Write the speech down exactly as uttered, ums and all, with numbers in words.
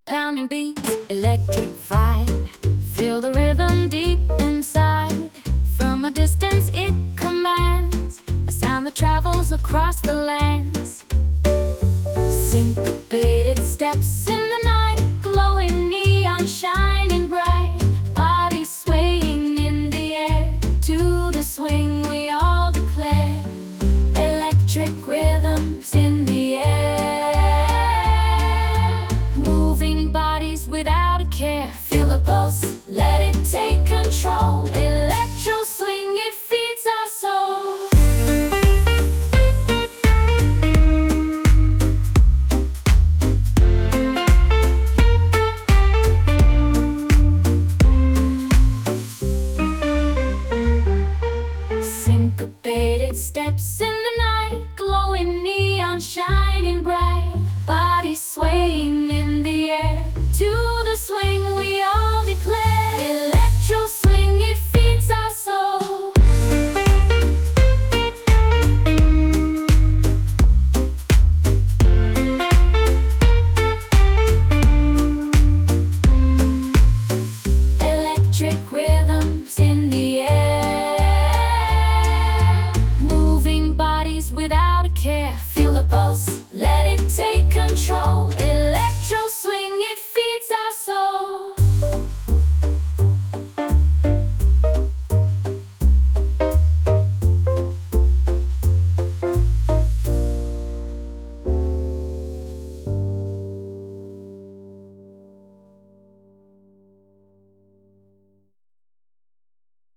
Pounding beats, electrified. Feel the rhythm deep inside. From a distance it commands a sound that travels across the lands. Syncopated steps in the night, glowing neon shining bright. Bodies swaying in the air to the swing we all declare. Electric rhythms in the air, moving bodies without a care. Feel the pulse, let it take control.